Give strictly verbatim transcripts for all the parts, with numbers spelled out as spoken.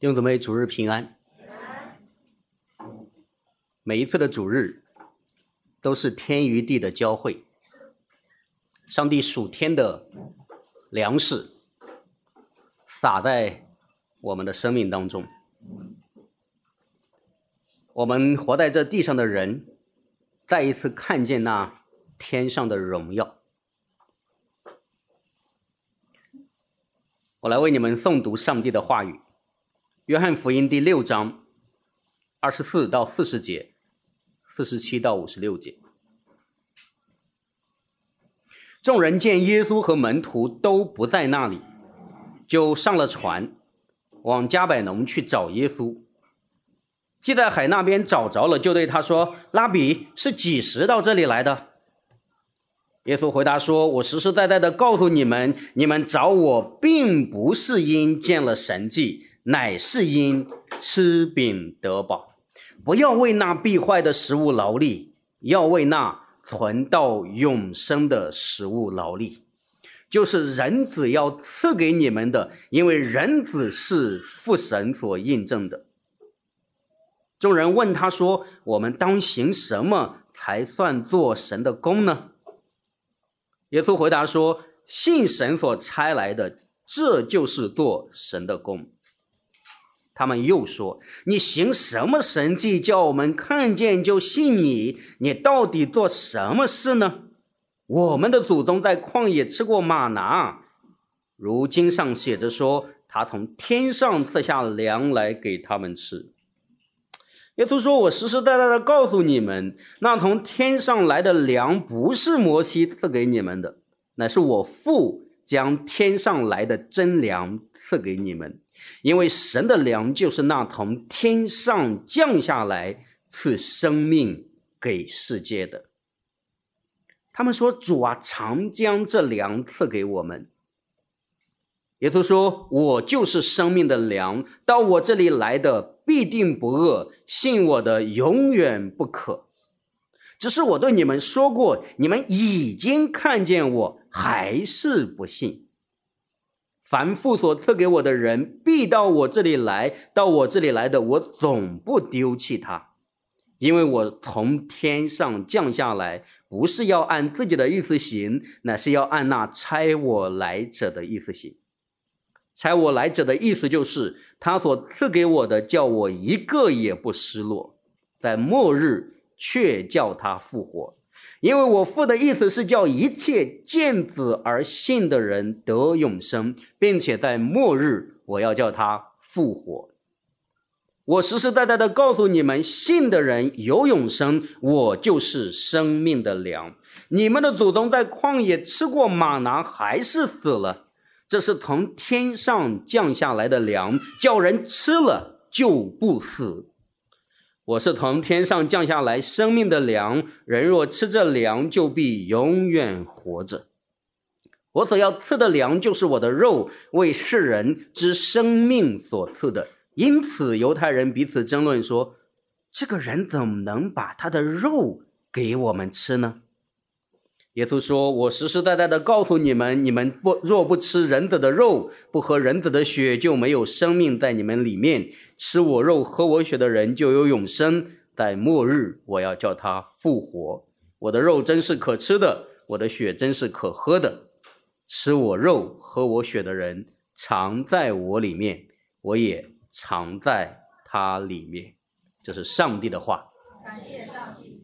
弟兄姊妹，主日平安。每一次的主日都是天与地的交汇，上帝属天的粮食撒在我们的生命当中。我们活在这地上的人再一次看见那天上的荣耀。我来为你们诵读上帝的话语，约翰福音第六章二十四到四十节，四十七到五十六节。众人见耶稣和门徒都不在那里，就上了船，往迦百农去找耶稣。既在海那边找着了，就对他说：拉比，是几时到这里来的？耶稣回答说：我实实在在的告诉你们，你们找我并不是因见了神迹，乃是因吃饼得饱。不要为那必坏的食物劳力，要为那存到永生的食物劳力，就是人子要赐给你们的，因为人子是父神所印证的。众人问他说：我们当行什么才算做神的工呢？耶稣回答说：信神所差来的，这就是做神的工。他们又说：你行什么神迹叫我们看见就信你？你到底做什么事呢？我们的祖宗在旷野吃过玛拿，如经上写着说，他从天上赐下粮来给他们吃。耶稣说：我实实在在的告诉你们，那从天上来的粮不是摩西赐给你们的，乃是我父将天上来的真粮赐给你们。因为神的粮就是那从天上降下来赐生命给世界的。他们说：主啊，常将这粮赐给我们。耶稣说：我就是生命的粮，到我这里来的必定不饿，信我的永远不渴。只是我对你们说过，你们已经看见我，还是不信。凡父所赐给我的人必到我这里来，到我这里来的，我总不丢弃他。因为我从天上降下来，不是要按自己的意思行，乃是要按那差我来者的意思行。差我来者的意思就是，他所赐给我的，叫我一个也不失落，在末日却叫他复活。因为我父的意思是叫一切见子而信的人得永生，并且在末日我要叫他复活。我实实在在的告诉你们，信的人有永生，我就是生命的粮。你们的祖宗在旷野吃过玛拿，还是死了。这是从天上降下来的粮，叫人吃了就不死。我是从天上降下来生命的粮，人若吃这粮，就必永远活着。我所要赐的粮，就是我的肉，为世人之生命所赐的。因此犹太人彼此争论说，这个人怎么能把他的肉给我们吃呢？耶稣说：我实实在在的告诉你们，你们不若不吃人子的肉，不喝人子的血，就没有生命在你们里面。吃我肉喝我血的人就有永生，在末日我要叫他复活。我的肉真是可吃的，我的血真是可喝的。吃我肉喝我血的人常在我里面，我也常在他里面。这是上帝的话。 感谢上帝。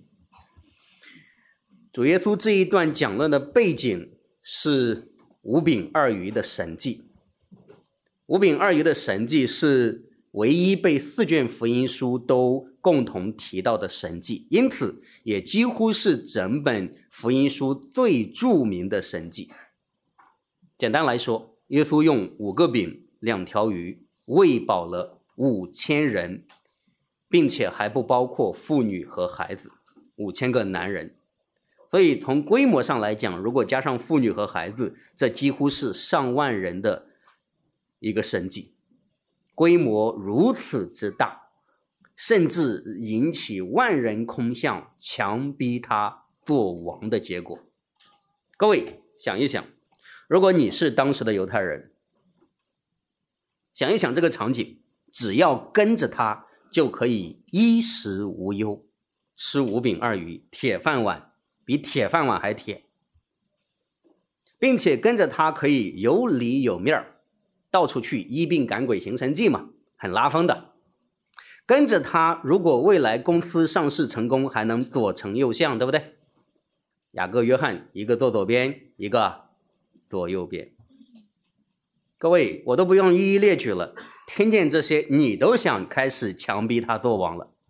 主耶稣这一段讲论的背景是五饼二鱼的神迹。五饼二鱼的神迹是唯一被四卷福音书都共同提到的神迹，因此也几乎是整本福音书最著名的神迹。简单来说，耶稣用五个饼两条鱼喂饱了五千人，并且还不包括妇女和孩子，五千个男人。所以从规模上来讲，如果加上妇女和孩子，这几乎是上万人的一个神迹。规模如此之大，甚至引起万人空巷，强逼他做王的结果。各位想一想，如果你是当时的犹太人，想一想这个场景， 只要跟着他就可以衣食无忧，吃五饼二鱼，铁饭碗比铁饭碗还铁，并且跟着他可以有里有面儿，到处去医病赶鬼行神迹嘛，很拉风的。跟着他，如果未来公司上市成功，还能左丞右相，对不对？雅各约翰一个坐左边，一个坐右边。各位，我都不用一一列举了，听见这些你都想开始强逼他做王了。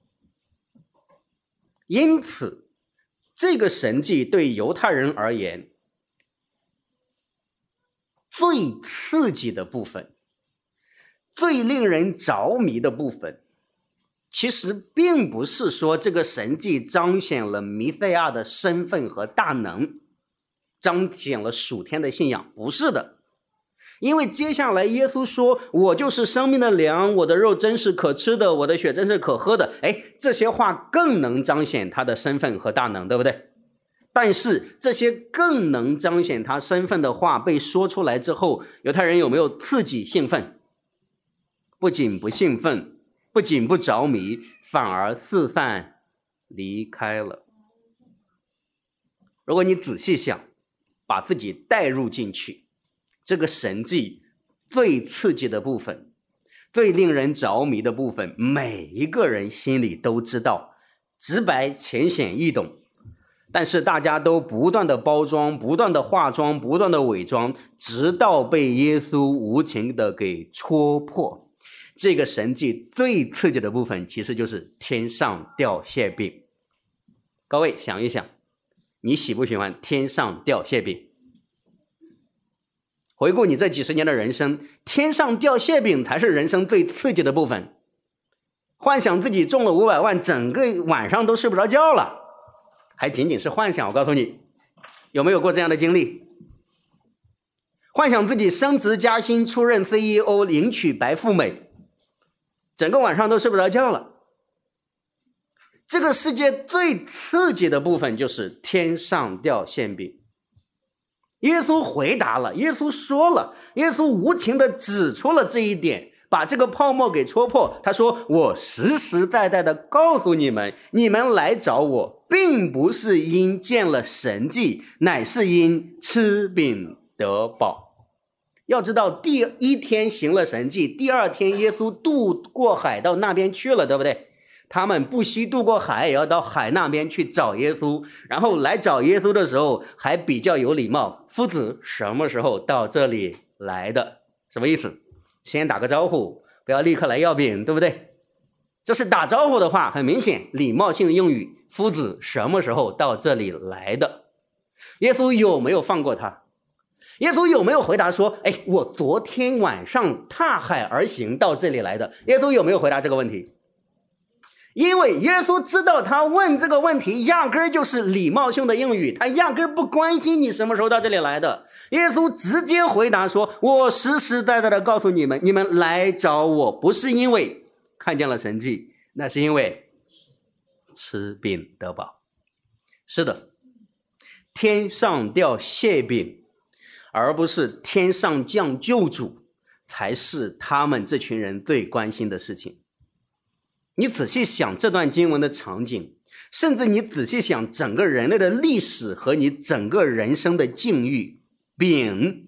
因此这个神迹对犹太人而言，最刺激的部分，最令人着迷的部分，其实并不是说这个神迹彰显了弥赛亚的身份和大能，彰显了属天的信仰，不是的。因为接下来耶稣说，我就是生命的粮，我的肉真是可吃的，我的血真是可喝的。哎，这些话更能彰显他的身份和大能，对不对？但是这些更能彰显他身份的话被说出来之后，犹太人有没有刺激兴奋？不仅不兴奋，不仅不着迷，反而四散离开了。如果你仔细想，把自己带入进去，这个神迹最刺激的部分，最令人着迷的部分，每一个人心里都知道，直白浅显易懂，但是大家都不断的包装，不断的化妆，不断的伪装，直到被耶稣无情的给戳破。这个神迹最刺激的部分，其实就是天上掉馅饼。各位想一想，你喜不喜欢天上掉馅饼？回顾你这几十年的人生，天上掉馅饼才是人生最刺激的部分。幻想自己中了五百万，整个晚上都睡不着觉了，还仅仅是幻想。我告诉你，有没有过这样的经历？幻想自己升职加薪，出任 C E O， 迎娶白富美，整个晚上都睡不着觉了。这个世界最刺激的部分就是天上掉馅饼。耶稣回答了，耶稣说了，耶稣无情的指出了这一点，把这个泡沫给戳破。他说，我实实在在的告诉你们，你们来找我，并不是因见了神迹，乃是因吃饼得饱。要知道，第一天行了神迹，第二天耶稣渡过海到那边去了，对不对？他们不惜渡过海，也要到海那边去找耶稣，然后来找耶稣的时候还比较有礼貌，夫子什么时候到这里来的？什么意思？先打个招呼，不要立刻来要饼，对不对？这是打招呼的话，很明显礼貌性的用语，夫子什么时候到这里来的？耶稣有没有放过他？耶稣有没有回答说，哎，我昨天晚上踏海而行到这里来的？耶稣有没有回答这个问题？因为耶稣知道他问这个问题压根儿就是礼貌性的用语，他压根儿不关心你什么时候到这里来的。耶稣直接回答说，我实实在在的告诉你们，你们来找我不是因为看见了神迹，那是因为吃饼得饱。是的，天上掉馅饼，而不是天上降救主，才是他们这群人最关心的事情。你仔细想这段经文的场景，甚至你仔细想整个人类的历史和你整个人生的境遇，饼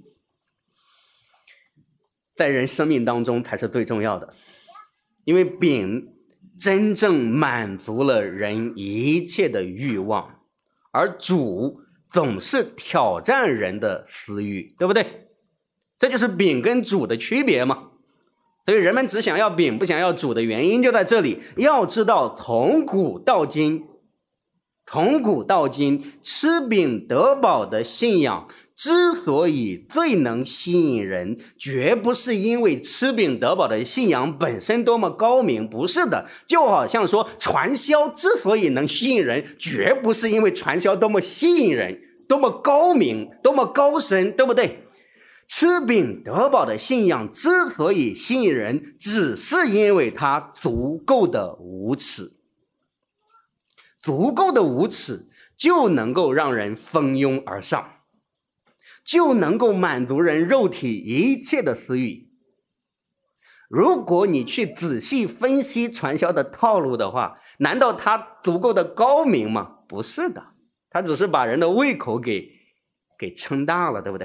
在人生命当中才是最重要的。因为饼真正满足了人一切的欲望，而主总是挑战人的私欲，对不对？这就是饼跟主的区别嘛。所以人们只想要饼不想要主的原因就在这里。要知道从古到今，从古到今吃饼得饱的信仰之所以最能吸引人，绝不是因为吃饼得饱的信仰本身多么高明，不是的。就好像说传销之所以能吸引人，绝不是因为传销多么吸引人，多么高明，多么高深，对不对？吃饼得饱的信仰之所以吸引人，只是因为它足够的无耻。足够的无耻就能够让人蜂拥而上，就能够满足人肉体一切的私欲。 如果你去仔细分析传销的套路的话，难道它足够的高明吗？不是的，它只是把人的胃口给给撑大了，对不对？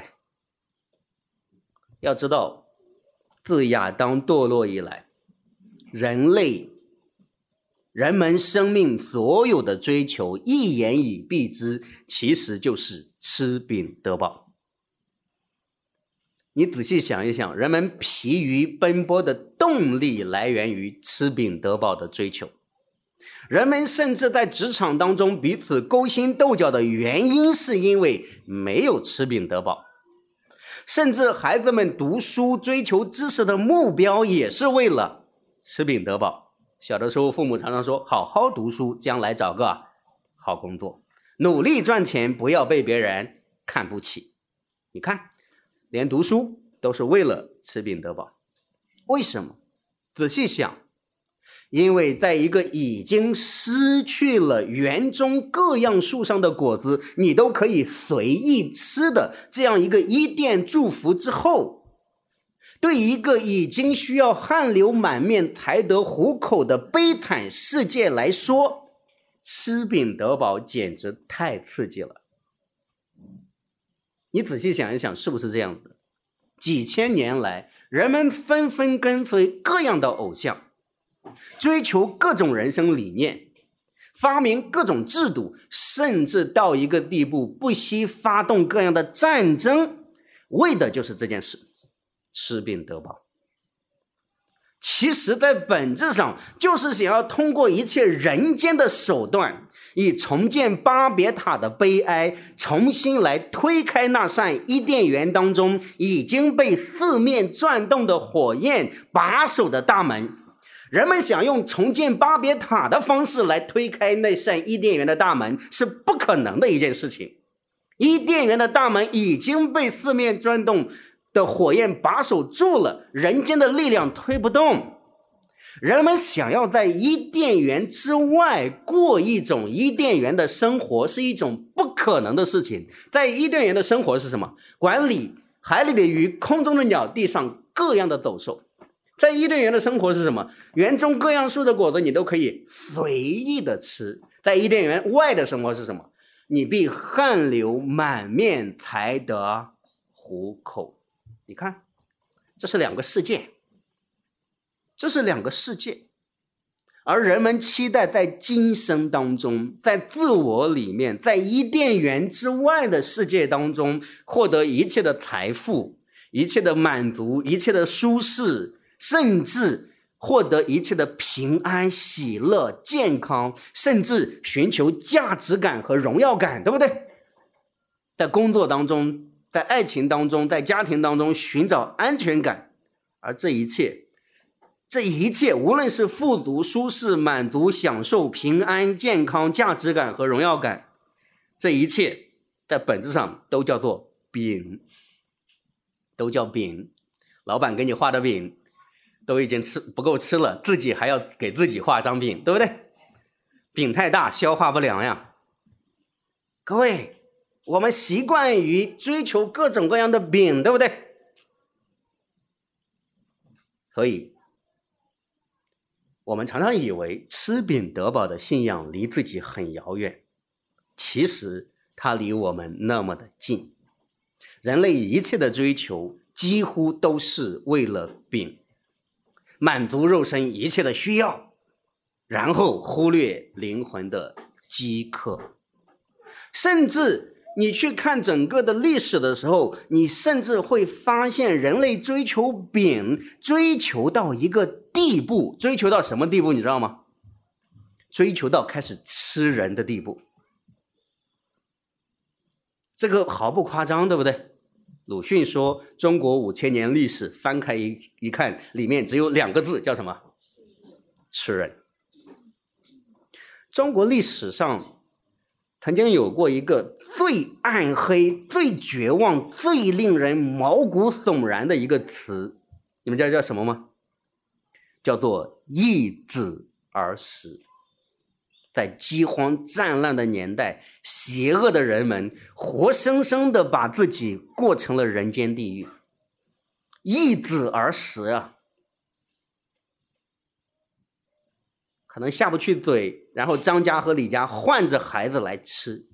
要知道，自亚当堕落以来，人类人们生命所有的追求，一言以蔽之，其实就是吃饼得饱。你仔细想一想，人们疲于奔波的动力来源于吃饼得饱的追求。人们甚至在职场当中彼此勾心斗角的原因，是因为没有吃饼得饱。甚至孩子们读书追求知识的目标也是为了吃饼得饱。小的时候父母常常说，好好读书，将来找个好工作，努力赚钱，不要被别人看不起。你看，连读书都是为了吃饼得饱。为什么？仔细想，因为在一个已经失去了园中各样树上的果子你都可以随意吃的这样一个伊甸祝福之后，对一个已经需要汗流满面才得糊口的悲惨世界来说，吃饼得饱简直太刺激了。你仔细想一想，是不是这样子？几千年来，人们纷纷跟随各样的偶像，追求各种人生理念，发明各种制度，甚至到一个地步不惜发动各样的战争，为的就是这件事，吃饼得饱。其实在本质上就是想要通过一切人间的手段，以重建巴别塔的悲哀，重新来推开那扇伊甸园当中已经被四面转动的火焰把守的大门。人们想用重建巴别塔的方式来推开那扇伊甸园的大门，是不可能的一件事情。伊甸园的大门已经被四面转动的火焰把守住了，人间的力量推不动。人们想要在伊甸园之外过一种伊甸园的生活，是一种不可能的事情。在伊甸园的生活是什么？管理海里的鱼，空中的鸟，地上各样的走兽。在伊甸园的生活是什么？园中各样树的果子你都可以随意的吃。在伊甸园外的生活是什么？你必汗流满面才得糊口。你看，这是两个世界，这是两个世界。而人们期待在今生当中，在自我里面，在伊甸园之外的世界当中，获得一切的财富，一切的满足，一切的舒适，甚至获得一切的平安、喜乐、健康，甚至寻求价值感和荣耀感，对不对？在工作当中，在爱情当中，在家庭当中寻找安全感。而这一切这一切无论是富足、舒适、满足、享受、平安、健康、价值感和荣耀感，这一切在本质上都叫做饼，都叫饼。老板给你画的饼都已经吃不够吃了，自己还要给自己画张饼，对不对？饼太大消化不良呀。各位，我们习惯于追求各种各样的饼，对不对？所以我们常常以为吃饼得饱的信仰离自己很遥远，其实它离我们那么的近。人类一切的追求几乎都是为了饼，满足肉身一切的需要，然后忽略灵魂的饥渴。甚至你去看整个的历史的时候，你甚至会发现人类追求饼追求到一个地步，追求到什么地步你知道吗？追求到开始吃人的地步。这个毫不夸张，对不对？鲁迅说中国五千年历史翻开 一, 一看，里面只有两个字，叫什么？吃人。中国历史上曾经有过一个最暗黑、最绝望、最令人毛骨悚然的一个词，你们知道叫什么吗？叫做易子而食。在饥荒战乱的年代，邪恶的人们活生生的把自己过成了人间地狱，易子而食啊！ 可能下不去嘴，然后张家和李家换着孩子来吃。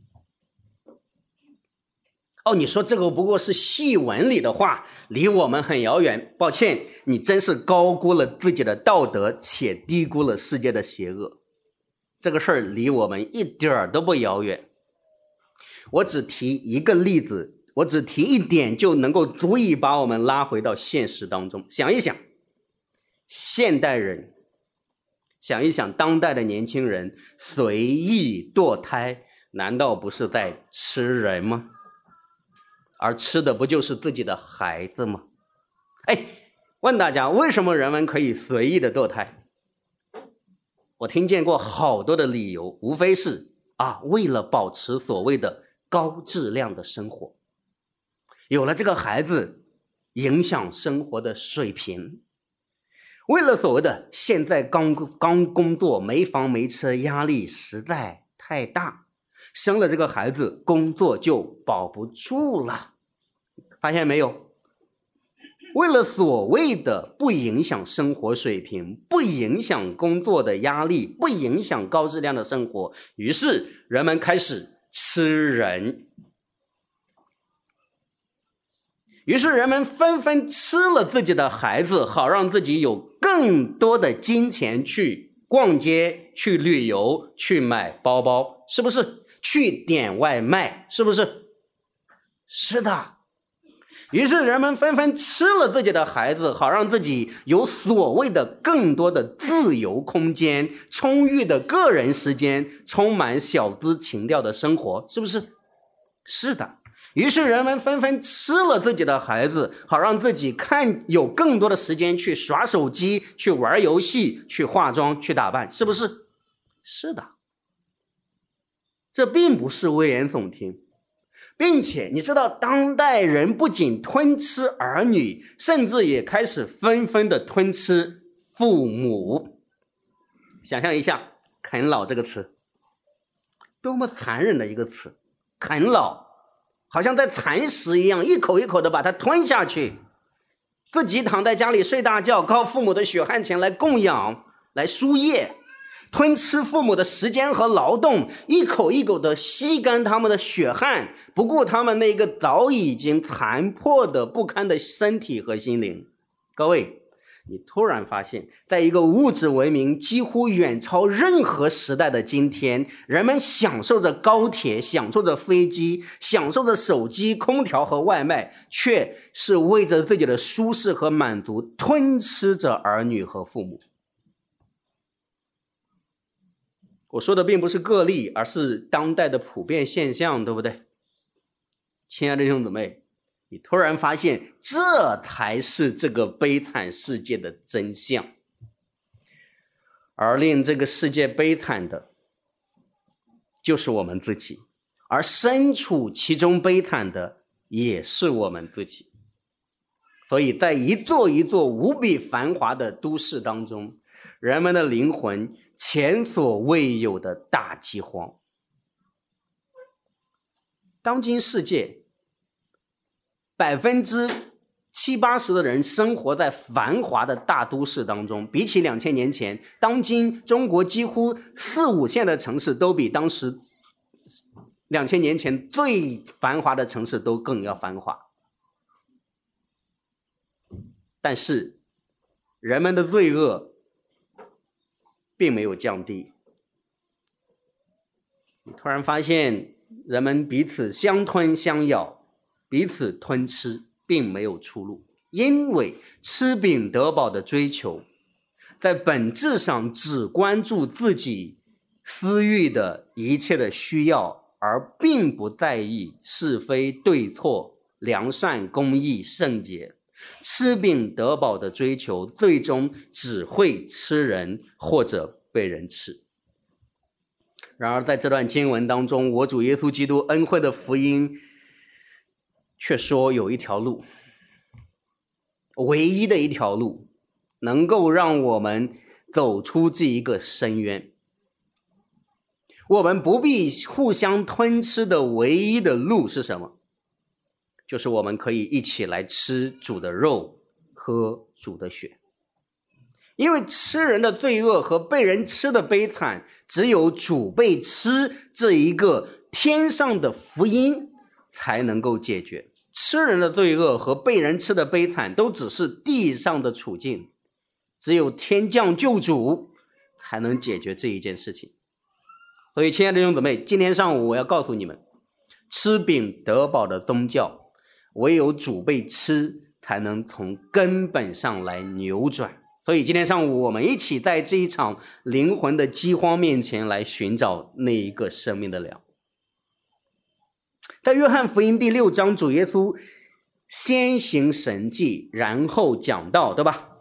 哦，你说这个不过是戏文里的话，离我们很遥远。抱歉，你真是高估了自己的道德，且低估了世界的邪恶。这个事儿离我们一点儿都不遥远。我只提一个例子，我只提一点就能够足以把我们拉回到现实当中。想一想，现代人，想一想当代的年轻人随意堕胎，难道不是在吃人吗？而吃的不就是自己的孩子吗？哎，问大家，为什么人们可以随意的堕胎？我听见过好多的理由，无非是啊，为了保持所谓的高质量的生活，有了这个孩子，影响生活的水平。为了所谓的现在刚刚工作，没房没车，压力实在太大，生了这个孩子，工作就保不住了。发现没有？为了所谓的不影响生活水平，不影响工作的压力，不影响高质量的生活，于是人们开始吃人。于是人们纷纷吃了自己的孩子，好让自己有更多的金钱去逛街，去旅游，去买包包，是不是？去点外卖，是不是？是的。于是人们纷纷吃了自己的孩子，好让自己有所谓的更多的自由空间，充裕的个人时间，充满小资情调的生活，是不是？是的。于是人们纷纷吃了自己的孩子，好让自己看有更多的时间去刷手机，去玩游戏，去化妆，去打扮，是不是？是的。这并不是危言耸听。并且你知道，当代人不仅吞吃儿女，甚至也开始纷纷的吞吃父母。想象一下，啃老这个词，多么残忍的一个词，啃老，好像在蚕食一样，一口一口的把它吞下去，自己躺在家里睡大觉，靠父母的血汗钱来供养，来输液，吞吃父母的时间和劳动，一口一口的吸干他们的血汗，不顾他们那个早已经残破的不堪的身体和心灵。各位，你突然发现，在一个物质文明几乎远超任何时代的今天，人们享受着高铁，享受着飞机，享受着手机、空调和外卖，却是为着自己的舒适和满足，吞吃着儿女和父母。我说的并不是个例，而是当代的普遍现象，对不对？亲爱的弟兄姊妹，你突然发现这才是这个悲惨世界的真相。而令这个世界悲惨的就是我们自己，而身处其中悲惨的也是我们自己。所以在一座一座无比繁华的都市当中，人们的灵魂前所未有的大饥荒。当今世界百分之七八十的人生活在繁华的大都市当中，比起两千年前，当今中国几乎四五线的城市都比当时两千年前最繁华的城市都更要繁华。但是人们的罪恶并没有降低。你突然发现人们彼此相吞相咬，彼此吞吃，并没有出路。因为吃饼得饱的追求在本质上只关注自己私欲的一切的需要，而并不在意是非对错、良善公义圣洁。吃饼得饱的追求最终只会吃人或者被人吃。然而在这段经文当中，我主耶稣基督恩惠的福音却说有一条路，唯一的一条路，能够让我们走出这一个深渊。我们不必互相吞吃的唯一的路是什么？就是我们可以一起来吃主的肉，喝主的血。 因为吃人的罪恶和被人吃的悲惨，只有主被吃这一个天上的福音才能够解决。吃人的罪恶和被人吃的悲惨都只是地上的处境，只有天降救主才能解决这一件事情。所以亲爱的弟兄姊妹，今天上午我要告诉你们，吃饼得饱的宗教，唯有主被吃才能从根本上来扭转。所以今天上午我们一起在这一场灵魂的饥荒面前来寻找那一个生命的粮。在约翰福音第六章，主耶稣先行神迹，然后讲道，对吧？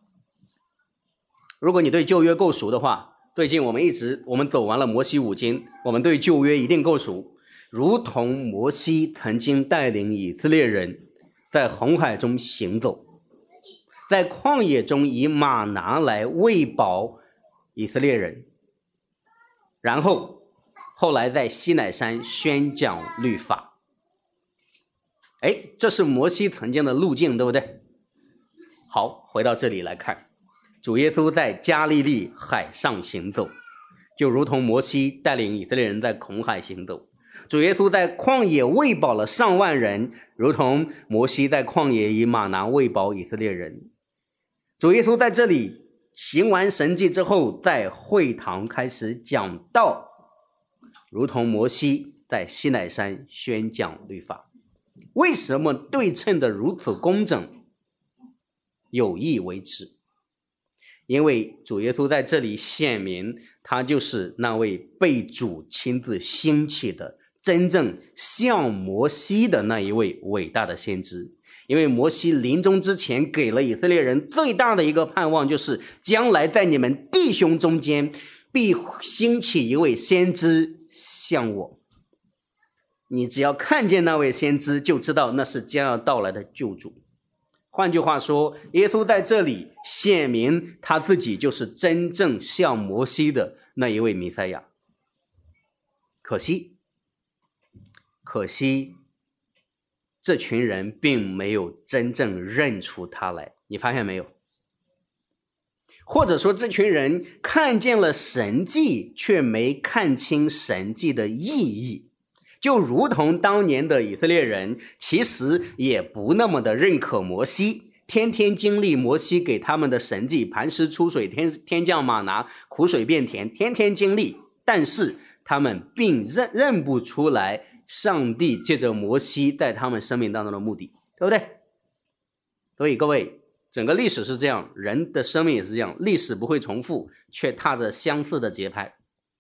如果你对旧约够熟的话，最近我们一直我们走完了摩西五经，我们对旧约一定够熟。如同摩西曾经带领以色列人在红海中行走，在旷野中以马拿来喂饱以色列人，然后后来在西乃山宣讲律法。哎，这是摩西曾经的路径，对不对？好，回到这里来看，主耶稣在加利利海上行走，就如同摩西带领以色列人在红海行走。主耶稣在旷野喂饱了上万人，如同摩西在旷野以马拿喂饱以色列人。主耶稣在这里行完神迹之后，在会堂开始讲道，如同摩西在西乃山宣讲律法。为什么对称的如此工整？有意为之，因为主耶稣在这里显明，他就是那位被主亲自兴起的真正像摩西的那一位伟大的先知。因为摩西临终之前给了以色列人最大的一个盼望，就是将来在你们弟兄中间必兴起一位先知像我。你只要看见那位先知，就知道那是将要到来的救主。换句话说，耶稣在这里显明他自己就是真正像摩西的那一位弥赛亚。可惜可惜这群人并没有真正认出他来，你发现没有？或者说这群人看见了神迹，却没看清神迹的意义。就如同当年的以色列人其实也不那么的认可摩西，天天经历摩西给他们的神迹，磐石出水，天天降马拿，苦水变甜，天天经历，但是他们并认认不出来上帝借着摩西在他们生命当中的目的，对不对？所以各位，整个历史是这样，人的生命也是这样，历史不会重复，却踏着相似的节拍。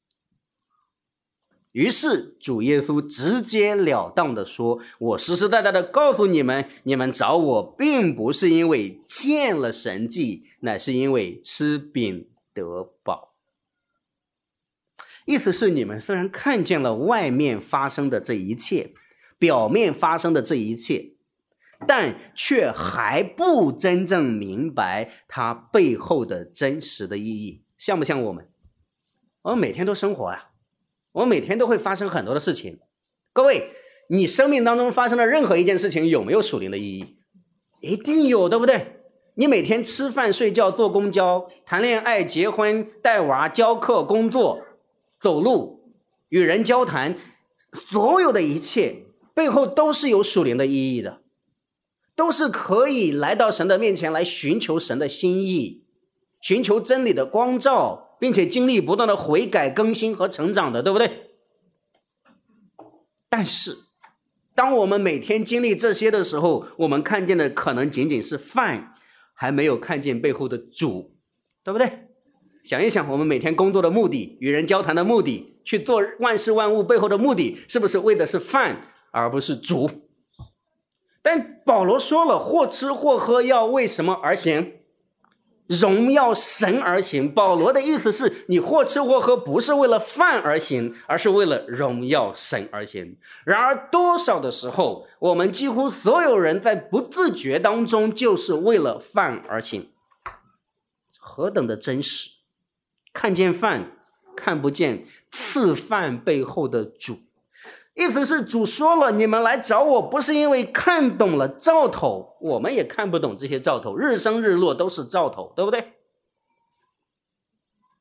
于是主耶稣直截了当的说，我实实在在的告诉你们，你们找我并不是因为见了神迹，乃是因为吃饼得饱。意思是，你们虽然看见了外面发生的这一切，表面发生的这一切，但却还不真正明白它背后的真实的意义。像不像我们？我们每天都生活啊，我们每天都会发生很多的事情。各位，你生命当中发生的任何一件事情有没有属灵的意义？一定有，对不对？你每天吃饭、睡觉、坐公交、谈恋爱、结婚、带娃、教课、工作、走路、与人交谈，所有的一切背后都是有属灵的意义的，都是可以来到神的面前来寻求神的心意，寻求真理的光照，并且经历不断的悔改、更新和成长的，对不对？但是当我们每天经历这些的时候，我们看见的可能仅仅是饭，还没有看见背后的主，对不对？想一想，我们每天工作的目的，与人交谈的目的，去做万事万物背后的目的，是不是为的是饭而不是主？但保罗说了，或吃或喝要为什么而行？荣耀神而行。保罗的意思是，你或吃或喝不是为了饭而行，而是为了荣耀神而行。然而多少的时候，我们几乎所有人在不自觉当中就是为了饭而行。何等的真实！看见饭，看不见赐饭背后的主。意思是主说了，你们来找我不是因为看懂了兆头，我们也看不懂这些兆头，日升日落都是兆头，对不对？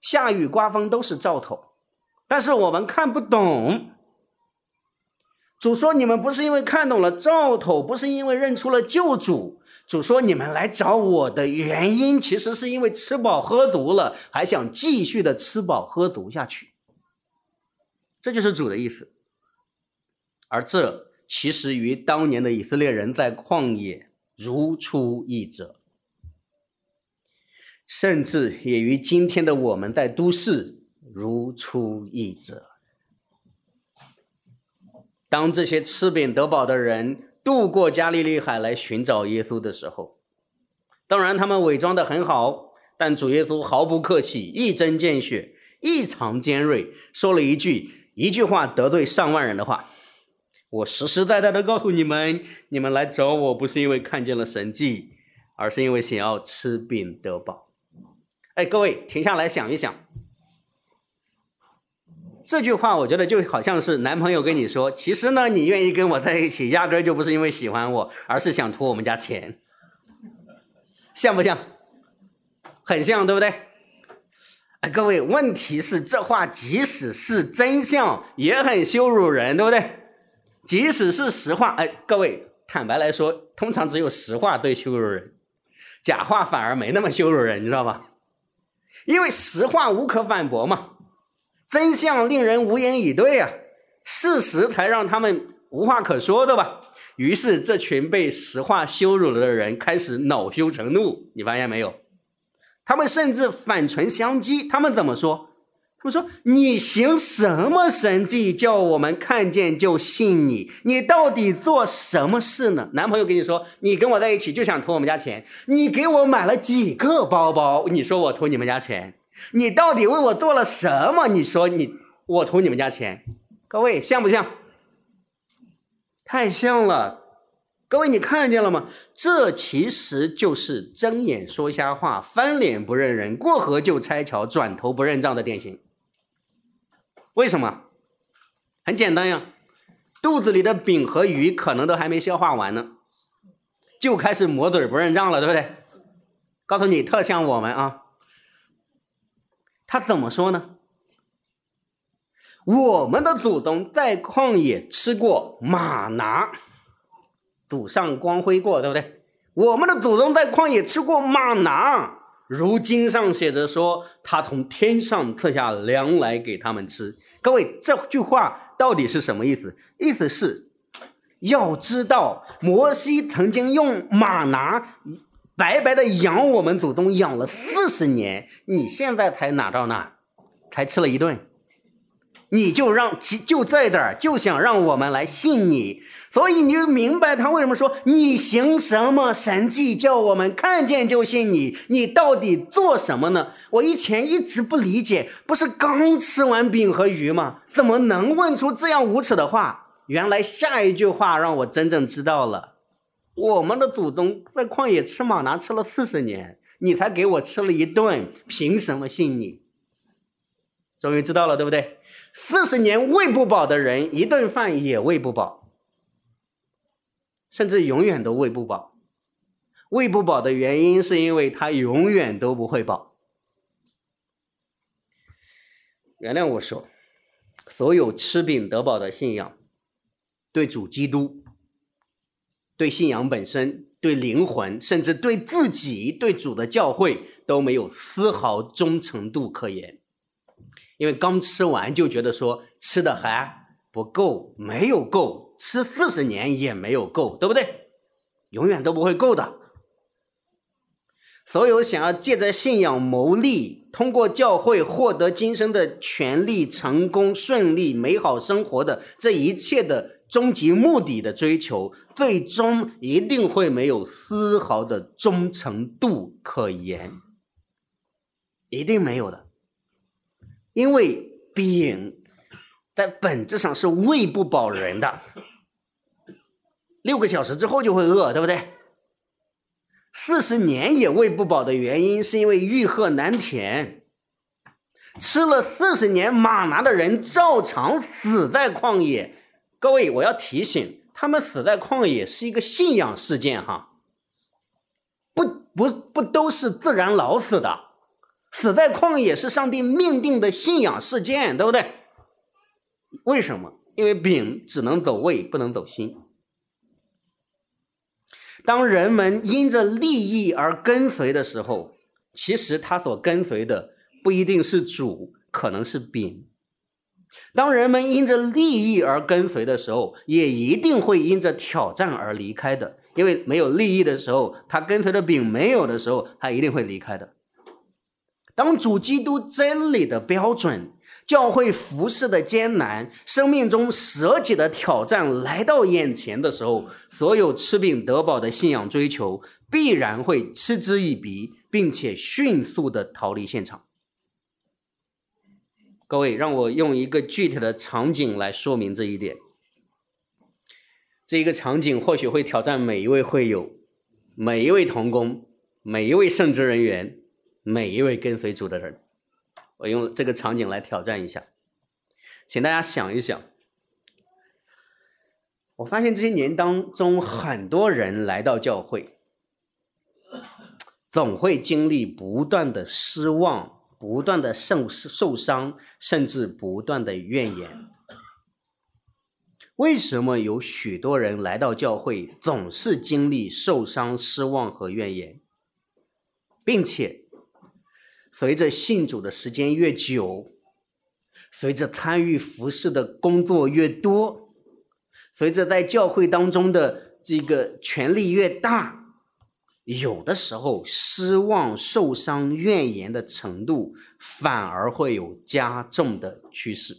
下雨刮风都是兆头，但是我们看不懂。主说你们不是因为看懂了兆头，不是因为认出了救主，主说你们来找我的原因其实是因为吃饱喝足了，还想继续的吃饱喝足下去。这就是主的意思。而这其实与当年的以色列人在旷野如出一辙，甚至也与今天的我们在都市如出一辙。当这些吃饼得饱的人渡过加利利海来寻找耶稣的时候，当然他们伪装得很好，但主耶稣毫不客气，一针见血，异常尖锐，说了一句一句话得罪上万人的话：我实实在在的告诉你们，你们来找我不是因为看见了神迹，而是因为想要吃饼得饱。哎，各位停下来想一想，这句话我觉得就好像是男朋友跟你说，其实呢你愿意跟我在一起压根儿就不是因为喜欢我，而是想图我们家钱。像不像？很像，对不对？哎，各位，问题是这话即使是真相也很羞辱人，对不对？即使是实话，哎，各位坦白来说，通常只有实话最羞辱人，假话反而没那么羞辱人，你知道吧？因为实话无可反驳嘛，真相令人无言以对啊，事实才让他们无话可说的吧。于是这群被实话羞辱了的人开始恼羞成怒，你发现没有？他们甚至反唇相讥，他们怎么说？他们说：你行什么神迹叫我们看见就信你？你到底做什么事呢？男朋友跟你说你跟我在一起就想图我们家钱，你给我买了几个包包，你说我图你们家钱，你到底为我做了什么？你说你我图你们家钱。各位像不像？太像了。各位你看见了吗？这其实就是睁眼说瞎话，翻脸不认人，过河就拆桥，转头不认账的典型。为什么？很简单呀，肚子里的饼和鱼可能都还没消化完呢，就开始抹嘴不认账了，对不对？告诉你，特像我们啊。他怎么说呢？我们的祖宗在旷野吃过玛拿，祖上光辉过，对不对？我们的祖宗在旷野吃过玛拿，如经上写着说，他从天上赐下粮来给他们吃。各位，这句话到底是什么意思？意思是要知道摩西曾经用玛拿白白的养我们祖宗养了四十年，你现在才拿到那，才吃了一顿，你就让就这点儿就想让我们来信你，所以你就明白他为什么说你行什么神迹叫我们看见就信你，你到底做什么呢？我以前一直不理解，不是刚吃完饼和鱼吗？怎么能问出这样无耻的话？原来下一句话让我真正知道了，我们的祖宗在旷野吃玛拿吃了四十年，你才给我吃了一顿，凭什么信你？终于知道了，对不对？四十年喂不饱的人，一顿饭也喂不饱，甚至永远都喂不饱。喂不饱的原因是因为他永远都不会饱。原谅我说，所有吃饼得饱的信仰，对主基督，对信仰本身，对灵魂，甚至对自己，对主的教会都没有丝毫忠诚度可言。因为刚吃完就觉得说吃的还不够，没有够，吃四十年也没有够，对不对？永远都不会够的。所有想要借着信仰谋利，通过教会获得今生的权利、成功、顺利、美好生活的这一切的终极目的的追求，最终一定会没有丝毫的忠诚度可言，一定没有的。因为饼在本质上是喂不饱人的，六个小时之后就会饿，对不对？四十年也喂不饱的原因是因为欲壑难填，吃了四十年玛拿的人照常死在旷野。各位，我要提醒，他们死在旷野是一个信仰事件哈，不不不都是自然老死的。 死在旷野是上帝命定的信仰事件，对不对？为什么？因为饼只能走味，不能走心。当人们因着利益而跟随的时候，其实他所跟随的不一定是主，可能是饼。当人们因着利益而跟随的时候，也一定会因着挑战而离开的。因为没有利益的时候，他跟随的饼没有的时候，他一定会离开的。当主基督真理的标准、教会服事的艰难、生命中舍己的挑战来到眼前的时候，所有吃饼得饱的信仰追求必然会嗤之以鼻，并且迅速的逃离现场。各位，让我用一个具体的场景来说明这一点。这一个场景或许会挑战每一位会友、每一位同工、每一位圣职人员、每一位跟随主的人。我用这个场景来挑战一下，请大家想一想。我发现这些年当中，很多人来到教会，总会经历不断的失望、不断的受受伤，甚至不断的怨言。为什么有许多人来到教会总是经历受伤、失望和怨言，并且随着信主的时间越久，随着参与服事的工作越多，随着在教会当中的这个权力越大，有的时候失望、受伤、怨言的程度反而会有加重的趋势。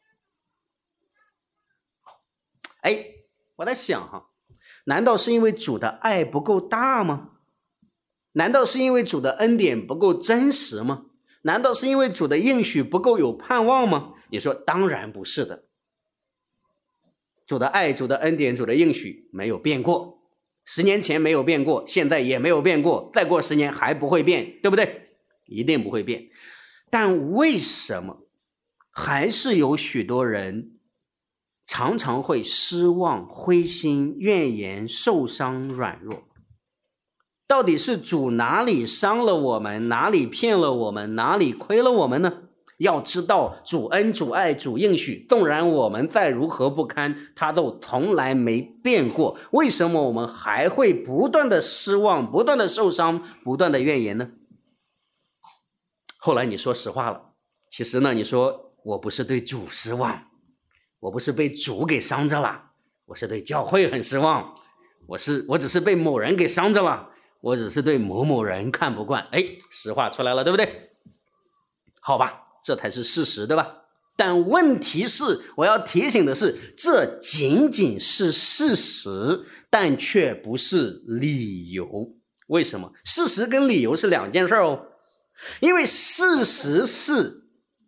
哎，我在想哈，难道是因为主的爱不够大吗？难道是因为主的恩典不够真实吗？难道是因为主的应许不够有盼望吗？你说当然不是的。主的爱、主的恩典、主的应许没有变过，十年前没有变过，现在也没有变过，再过十年还不会变，对不对？一定不会变。但为什么还是有许多人常常会失望、灰心、怨言、受伤、软弱？到底是主哪里伤了我们，哪里骗了我们，哪里亏了我们呢？要知道，主恩、主爱、主应许，纵然我们再如何不堪，他都从来没变过。为什么我们还会不断的失望、不断的受伤、不断的怨言呢？后来你说实话了，其实呢，你说我不是对主失望，我不是被主给伤着了，我是对教会很失望，我是我只是被某人给伤着了，我只是对某某人看不惯。哎，实话出来了，对不对？好吧，这才是事实，对吧？但问题是，我要提醒的是，这仅仅是事实，但却不是理由。为什么？事实跟理由是两件事哦。因为事实是，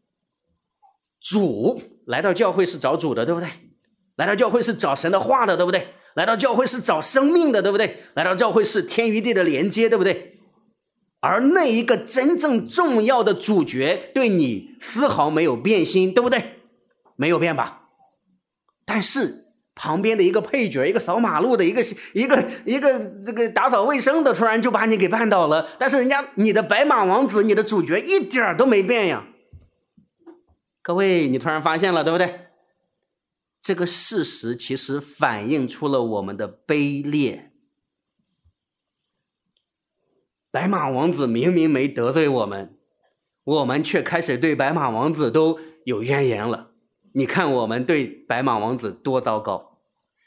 主来到教会是找主的，对不对？来到教会是找神的话的，对不对？来到教会是找生命的，对不对？来到教会是天与地的连接，对不对？而那一个真正重要的主角对你丝毫没有变心，对不对？没有变吧？但是旁边的一个配角，一个扫马路的，一个一个一个这个打扫卫生的，突然就把你给绊倒了。但是人家你的白马王子，你的主角一点都没变呀。各位，你突然发现了，对不对？这个事实其实反映出了我们的卑劣。白马王子明明没得罪我们，我们却开始对白马王子都有怨言了。你看我们对白马王子多糟糕。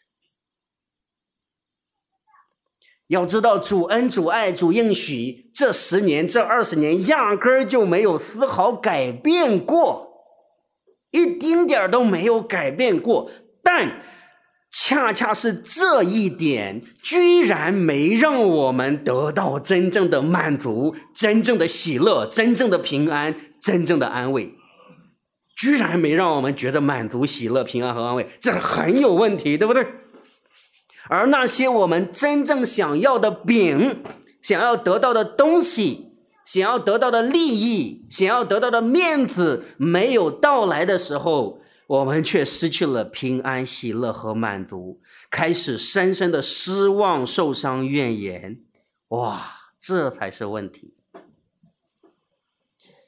要知道，主恩、主爱、主应许，这十年、这二十年压根儿就没有丝毫改变过，一丁点都没有改变过。但恰恰是这一点，居然没让我们得到真正的满足、真正的喜乐、真正的平安、真正的安慰。居然没让我们觉得满足、喜乐、平安和安慰，这很有问题，对不对？而那些我们真正想要的饼、想要得到的东西、想要得到的利益、想要得到的面子没有到来的时候，我们却失去了平安、喜乐和满足，开始深深的失望、受伤、怨言。哇，这才是问题。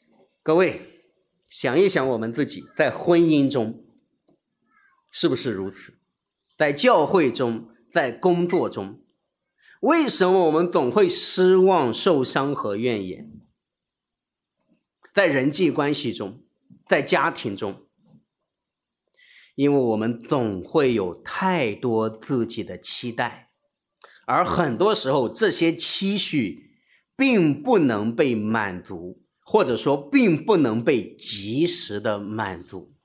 各位想一想，我们自己在婚姻中是不是如此？在教会中，在工作中，为什么我们总会失望、受伤和怨言？在人际关系中，在家庭中，因为我们总会有太多自己的期待，而很多时候这些期许并不能被满足，或者说并不能被及时的满足。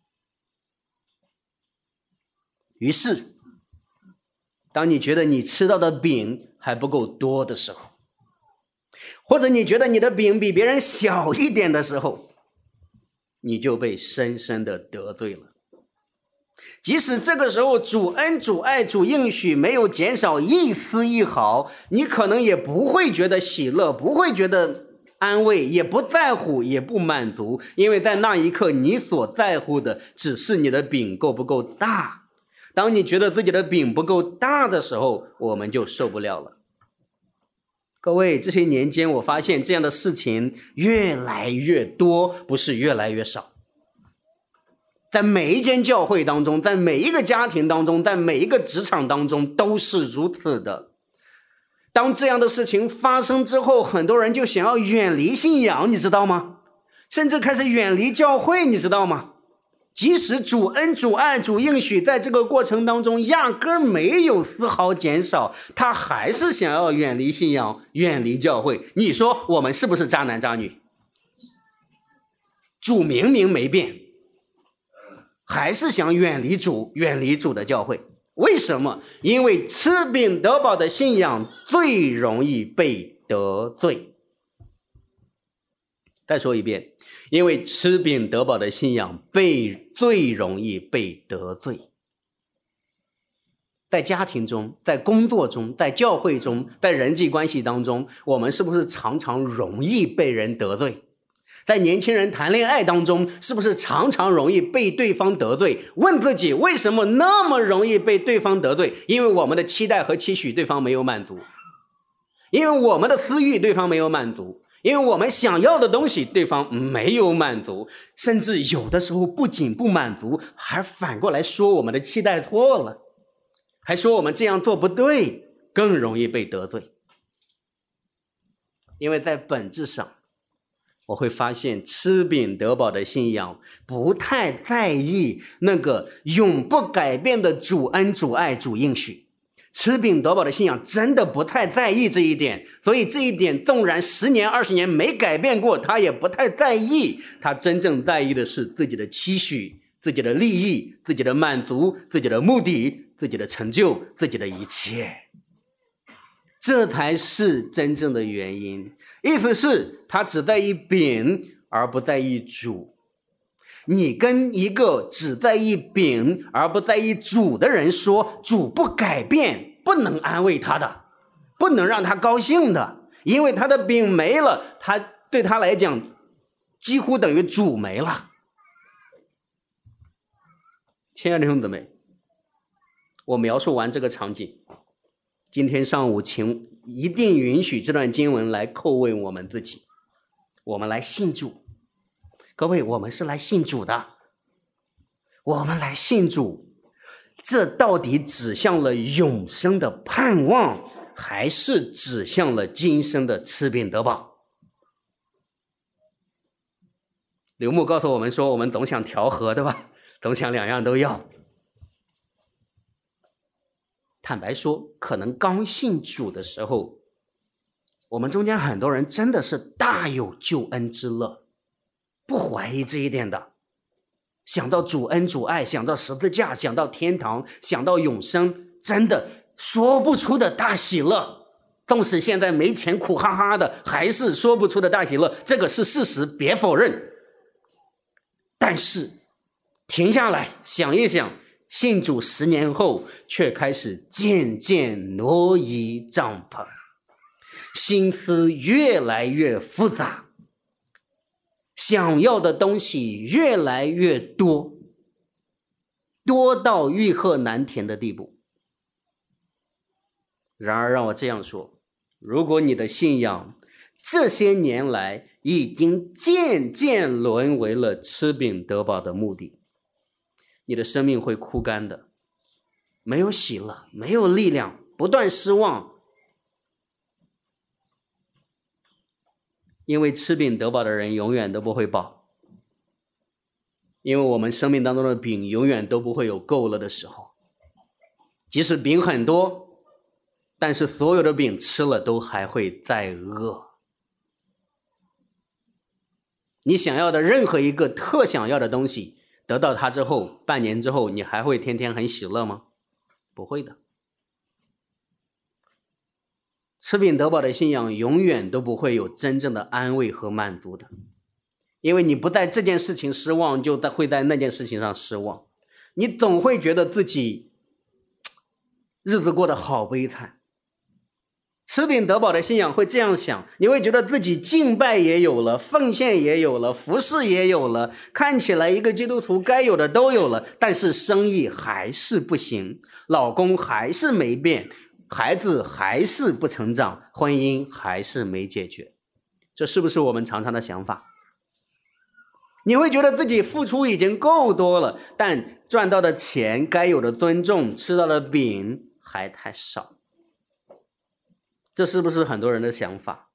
于是当你觉得你吃到的饼还不够多的时候，或者你觉得你的饼比别人小一点的时候，你就被深深的得罪了。即使这个时候主恩、主爱、主应许没有减少一丝一毫，你可能也不会觉得喜乐，不会觉得安慰，也不在乎，也不满足，因为在那一刻你所在乎的只是你的饼够不够大。当你觉得自己的饼不够大的时候，我们就受不了了。各位，这些年间我发现这样的事情越来越多，不是越来越少。在每一间教会当中，在每一个家庭当中，在每一个职场当中都是如此的。当这样的事情发生之后，很多人就想要远离信仰，你知道吗？甚至开始远离教会，你知道吗？即使主恩、主爱、主应许在这个过程当中压根没有丝毫减少，他还是想要远离信仰，远离教会。你说我们是不是渣男渣女？主明明没变，还是想远离主，远离主的教会。为什么？因为吃饼得饱的信仰最容易被得罪。再说一遍，因为吃饼得饱的信仰被最容易被得罪。在家庭中，在工作中，在教会中，在人际关系当中，我们是不是常常容易被人得罪？在年轻人谈恋爱当中，是不是常常容易被对方得罪？问自己为什么那么容易被对方得罪？因为我们的期待和期许对方没有满足，因为我们的私欲对方没有满足，因为我们想要的东西对方没有满足，甚至有的时候不仅不满足，还反过来说我们的期待错了，还说我们这样做不对，更容易被得罪。因为在本质上我会发现吃饼得饱的信仰不太在意那个永不改变的主恩、主爱、主应许。吃饼得饱的信仰真的不太在意这一点，所以这一点纵然十年二十年没改变过，他也不太在意。他真正在意的是自己的期许、自己的利益、自己的满足、自己的目的、自己的成就、自己的一切，这才是真正的原因。意思是他只在意饼而不在意主。你跟一个只在意饼而不在意主的人说主不改变，不能安慰他的，不能让他高兴的，因为他的饼没了，他对他来讲几乎等于主没了。亲爱的弟兄姊妹，我描述完这个场景，今天上午请一定允许这段经文来叩问我们自己。我们来信主，各位，我们是来信主的，我们来信主，这到底指向了永生的盼望，还是指向了今生的吃饼得饱？刘牧告诉我们说，我们总想调和，对吧？总想两样都要。坦白说，可能刚信主的时候，我们中间很多人真的是大有救恩之乐，不怀疑这一点的。想到主恩主爱，想到十字架，想到天堂，想到永生，真的说不出的大喜乐。纵使现在没钱苦哈哈的，还是说不出的大喜乐，这个是事实，别否认。但是停下来想一想，信主十年后，却开始渐渐挪移帐篷，心思越来越复杂，想要的东西越来越多，多到欲壑难填的地步。然而让我这样说，如果你的信仰这些年来已经渐渐沦为了吃饼得饱的目的，你的生命会枯干的，没有喜乐，没有力量，不断失望。因为吃饼得饱的人永远都不会饱，因为我们生命当中的饼永远都不会有够了的时候。即使饼很多，但是所有的饼吃了都还会再饿。你想要的任何一个特想要的东西，得到它之后，半年之后，你还会天天很喜乐吗？不会的。吃饼得饱的信仰永远都不会有真正的安慰和满足的，因为你不在这件事情失望，就会在那件事情上失望。你总会觉得自己日子过得好悲惨。吃饼得饱的信仰会这样想，你会觉得自己敬拜也有了，奉献也有了，服侍也有了，看起来一个基督徒该有的都有了，但是生意还是不行，老公还是没变，孩子还是不成长，婚姻还是没解决。这是不是我们常常的想法？你会觉得自己付出已经够多了，但赚到的钱，该有的尊重，吃到的饼还太少。这是不是很多人的想法？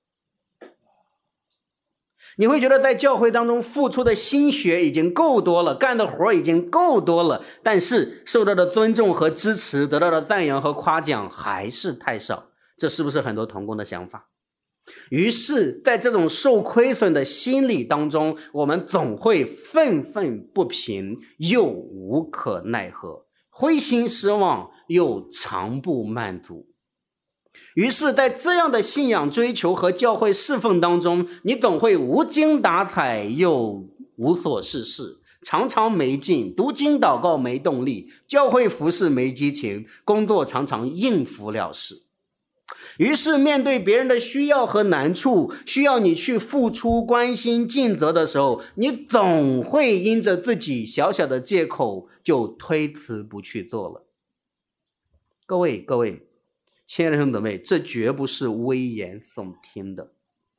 你会觉得在教会当中付出的心血已经够多了，干的活已经够多了，但是受到的尊重和支持，得到的赞扬和夸奖还是太少。这是不是很多同工的想法？于是在这种受亏损的心理当中，我们总会愤愤不平，又无可奈何，灰心失望，又常不满足。于是在这样的信仰追求和教会侍奉当中，你总会无精打采又无所事事，常常没劲，读经祷告没动力，教会服侍没激情，工作常常应付了事。于是面对别人的需要和难处，需要你去付出关心尽责的时候，你总会因着自己小小的借口就推辞不去做了。各位各位亲爱的兄弟妹，这绝不是危言耸听的。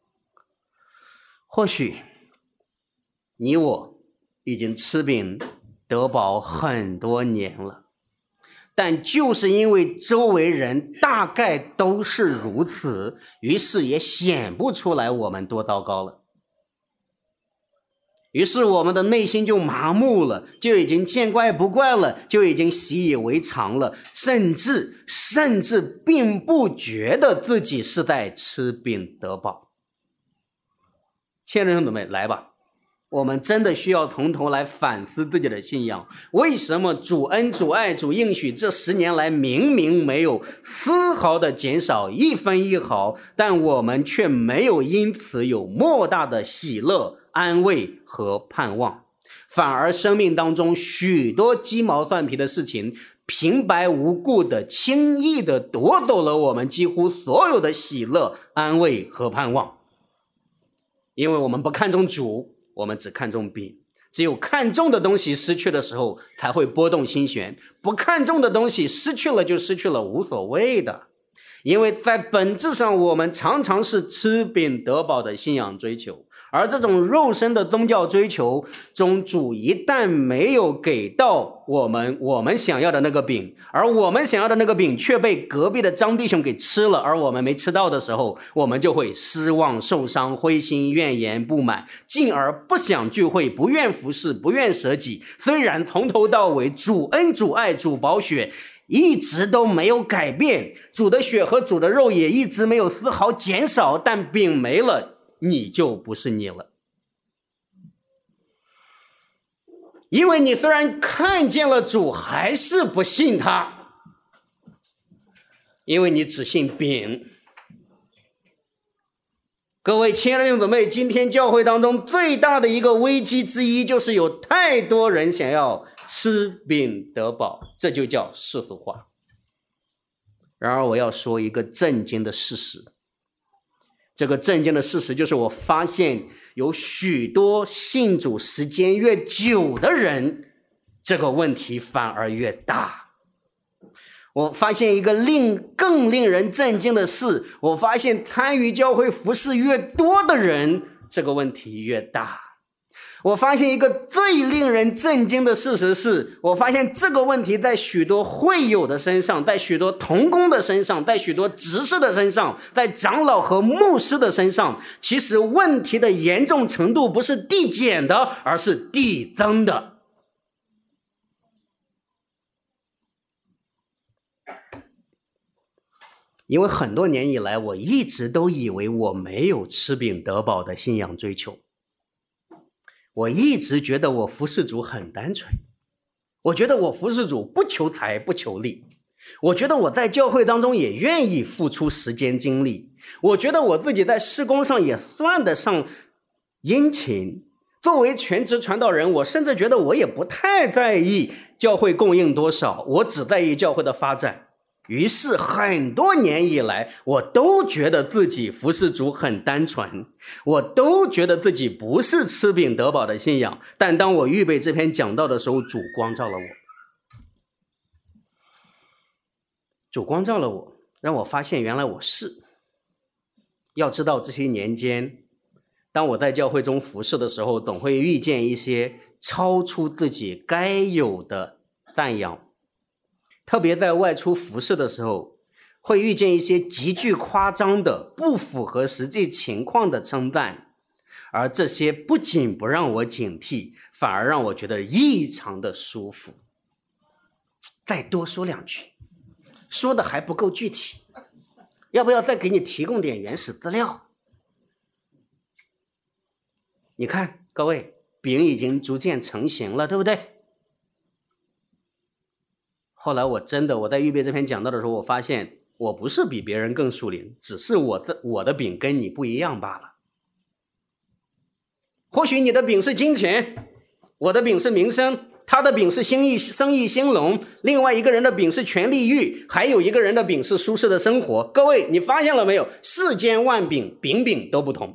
或许你我已经吃饼得饱很多年了，但就是因为周围人大概都是如此，于是也显不出来我们多糟糕了。于是我们的内心就麻木了，就已经见怪不怪了，就已经习以为常了，甚至甚至并不觉得自己是在吃饼得饱。亲爱的兄弟们，来吧，我们真的需要从头来反思自己的信仰。为什么主恩主爱主应许这十年来明明没有丝毫的减少一分一毫，但我们却没有因此有莫大的喜乐、安慰和盼望，反而生命当中许多鸡毛蒜皮的事情平白无故的轻易的夺走了我们几乎所有的喜乐、安慰和盼望。因为我们不看重主，我们只看重饼。只有看重的东西失去的时候才会波动心弦，不看重的东西失去了就失去了，无所谓的。因为在本质上我们常常是吃饼得饱的信仰追求，而这种肉身的宗教追求中，主一旦没有给到我们我们想要的那个饼，而我们想要的那个饼却被隔壁的张弟兄给吃了，而我们没吃到的时候，我们就会失望、受伤、灰心、怨言、不满，进而不想聚会，不愿服侍，不愿舍己。虽然从头到尾主恩主爱主宝血一直都没有改变，主的血和主的肉也一直没有丝毫减少，但饼没了，你就不是你了。因为你虽然看见了主，还是不信他，因为你只信饼。各位亲爱的弟兄姊妹，今天教会当中最大的一个危机之一，就是有太多人想要吃饼得饱，这就叫世俗化。然而我要说一个震惊的事实，这个震惊的事实就是我发现有许多信主时间越久的人，这个问题反而越大。我发现一个令更令人震惊的事，我发现参与教会服事越多的人， 这个问题越大。我发现一个最令人震惊的事实是，我发现这个问题在许多会友的身上，在许多同工的身上，在许多执事的身上，在长老和牧师的身上，其实问题的严重程度不是递减的，而是递增的。因为很多年以来，我一直都以为我没有吃饼得饱的信仰追求。我一直觉得我服侍主很单纯，我觉得我服侍主不求财不求利，我觉得我在教会当中也愿意付出时间精力，我觉得我自己在事工上也算得上殷勤。作为全职传道人，我甚至觉得我也不太在意教会供应多少，我只在意教会的发展。于是很多年以来，我都觉得自己服侍主很单纯，我都觉得自己不是吃饼得饱的信仰。但当我预备这篇讲道的时候，主光照了我，主光照了我，让我发现原来我是。要知道这些年间，当我在教会中服侍的时候，总会遇见一些超出自己该有的赞扬，特别在外出服侍的时候，会遇见一些极具夸张的、不符合实际情况的称赞，而这些不仅不让我警惕，反而让我觉得异常的舒服。再多说两句，说的还不够具体，要不要再给你提供点原始资料？你看，各位，饼已经逐渐成型了，对不对？后来我真的我在预备这篇讲道的时候，我发现我不是比别人更属灵，只是我的我的饼跟你不一样罢了。或许你的饼是金钱，我的饼是名声，他的饼是生意生意兴隆，另外一个人的饼是权力欲，还有一个人的饼是舒适的生活。各位，你发现了没有？世间万饼，饼饼都不同。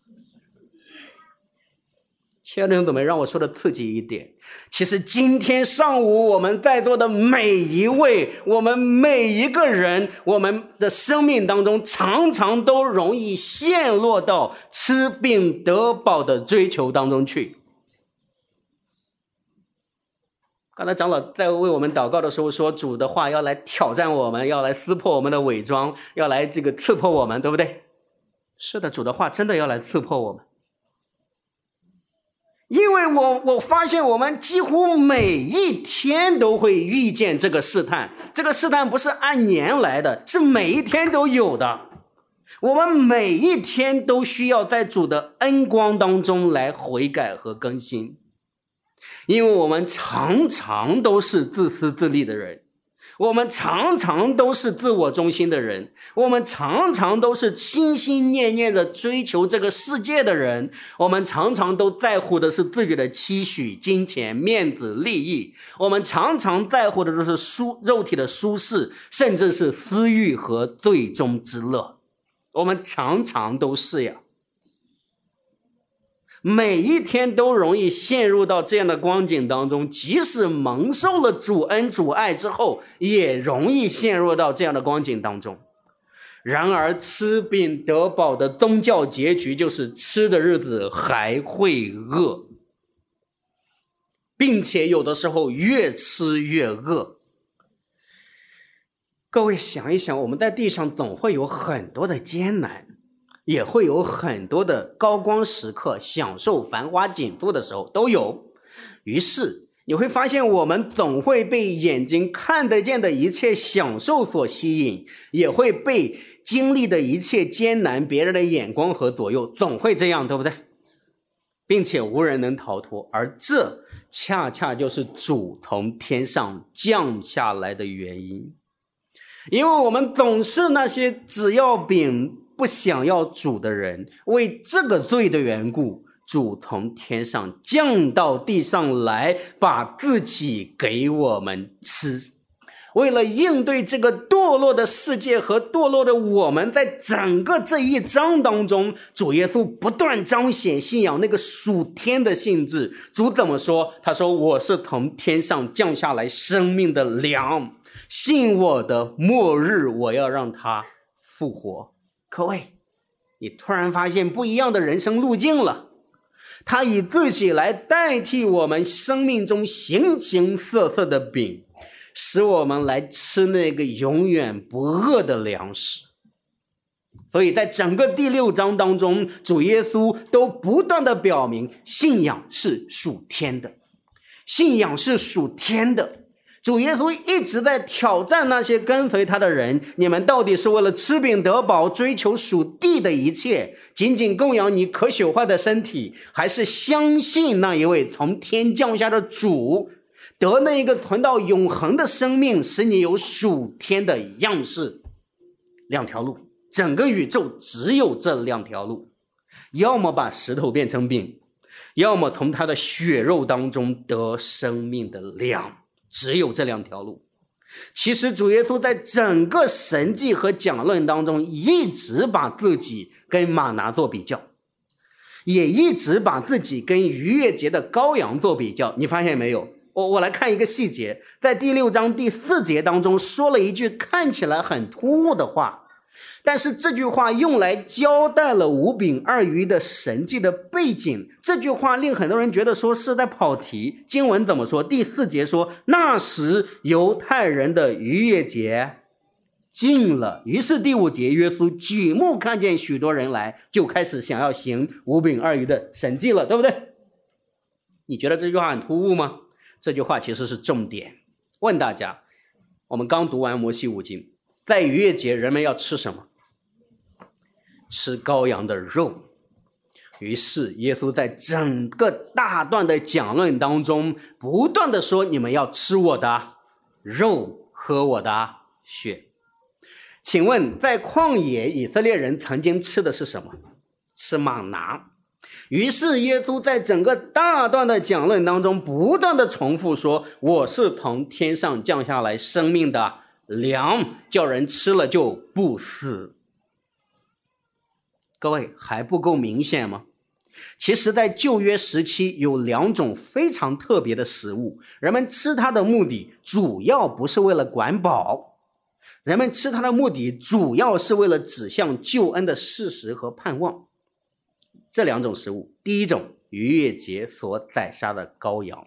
亲爱的弟兄姊妹，让我说的刺激一点，其实今天上午我们在座的每一位，我们每一个人，我们的生命当中常常都容易陷落到吃饼得饱的追求当中去。刚才长老在为我们祷告的时候说，主的话要来挑战我们，要来撕破我们的伪装，要来这个刺破我们，对不对？是的，主的话真的要来刺破我们。因为我我发现我们几乎每一天都会遇见这个试探，这个试探不是按年来的，是每一天都有的。我们每一天都需要在主的恩光当中来悔改和更新，因为我们常常都是自私自利的人，我们常常都是自我中心的人，我们常常都是心心念念的追求这个世界的人，我们常常都在乎的是自己的期许、金钱、面子、利益，我们常常在乎的都是舒肉体的舒适，甚至是私欲和最终之乐。我们常常都是呀，每一天都容易陷入到这样的光景当中，即使蒙受了主恩主爱之后，也容易陷入到这样的光景当中。然而吃饼得饱的宗教结局就是吃的日子还会饿，并且有的时候越吃越饿。各位想一想，我们在地上总会有很多的艰难，也会有很多的高光时刻，享受繁华锦簇的时候都有。于是你会发现，我们总会被眼睛看得见的一切享受所吸引，也会被经历的一切艰难别人的眼光和左右，总会这样，对不对？并且无人能逃脱，而这恰恰就是主从天上降下来的原因。因为我们总是那些只要饼不想要主的人，为这个罪的缘故，主从天上降到地上来，把自己给我们吃。为了应对这个堕落的世界和堕落的我们，在整个这一章当中，主耶稣不断彰显信仰那个属天的性质。主怎么说？他说，我是从天上降下来生命的粮，信我的末日我要让他复活。各位， 你突然发现不一样的人生路径了。他以自己来代替我们生命中形形色色的饼，使我们来吃那个永远不饿的粮食。所以在整个第六章当中，主耶稣都不断的表明信仰是属天的，信仰是属天的。主耶稣一直在挑战那些跟随他的人，你们到底是为了吃饼得饱，追求属地的一切，仅仅供养你可朽坏的身体，还是相信那一位从天降下的主，得那一个存到永恒的生命，使你有属天的样式？两条路，整个宇宙只有这两条路，要么把石头变成饼，要么从他的血肉当中得生命的粮，只有这两条路。其实主耶稣在整个神迹和讲论当中，一直把自己跟玛拿做比较，也一直把自己跟逾越节的羔羊做比较。你发现没有？我我来看一个细节，在第六章第四节当中说了一句看起来很突兀的话，但是这句话用来交代了五饼二鱼的神迹的背景。这句话令很多人觉得说是在跑题。经文怎么说？第四节说，那时犹太人的逾越节近了，于是第五节耶稣举目看见许多人来，就开始想要行五饼二鱼的神迹了，对不对？你觉得这句话很突兀吗？这句话其实是重点。问大家，我们刚读完摩西五经，在逾越节人们要吃什么？吃羔羊的肉。于是耶稣在整个大段的讲论当中不断的说，你们要吃我的肉，喝我的血。请问在旷野以色列人曾经吃的是什么？吃玛拿。于是耶稣在整个大段的讲论当中不断的重复说，我是从天上降下来生命的粮，叫人吃了就不死。各位，还不够明显吗？其实在旧约时期有两种非常特别的食物，人们吃它的目的主要不是为了管饱，人们吃它的目的主要是为了指向救恩的事实和盼望。这两种食物，第一种，逾越节所宰杀的羔羊。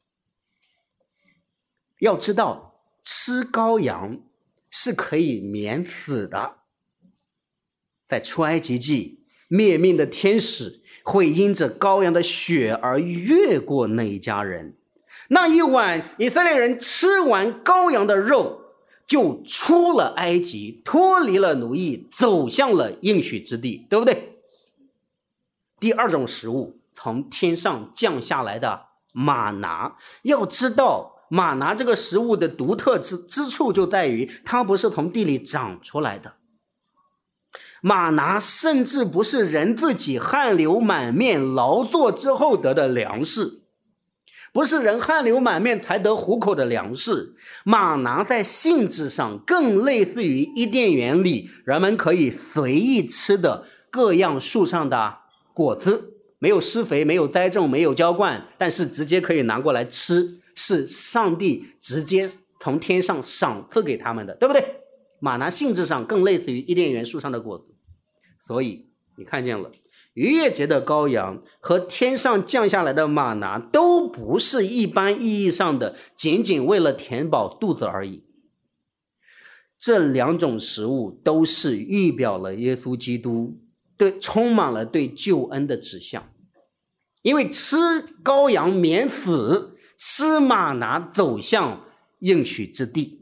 要知道，吃羔羊是可以免死的。在出埃及记，灭命的天使会因着羔羊的血而越过那一家人。那一晚，以色列人吃完羔羊的肉，就出了埃及，脱离了奴役，走向了应许之地，对不对？第二种食物，从天上降下来的玛拿。要知道，玛拿这个食物的独特之之处就在于它不是从地里长出来的，玛拿甚至不是人自己汗流满面劳作之后得的粮食，不是人汗流满面才得糊口的粮食。玛拿在性质上更类似于伊甸园里人们可以随意吃的各样树上的果子，没有施肥，没有栽种，没有浇灌，但是直接可以拿过来吃，是上帝直接从天上赏赐给他们的，对不对？玛拿性质上更类似于伊甸园树上的果子。所以你看见了，逾越节的羔羊和天上降下来的玛拿都不是一般意义上的仅仅为了填饱肚子而已。这两种食物都是预表了耶稣基督，对，充满了对救恩的指向。因为吃羔羊免死，吃玛拿走向应许之地。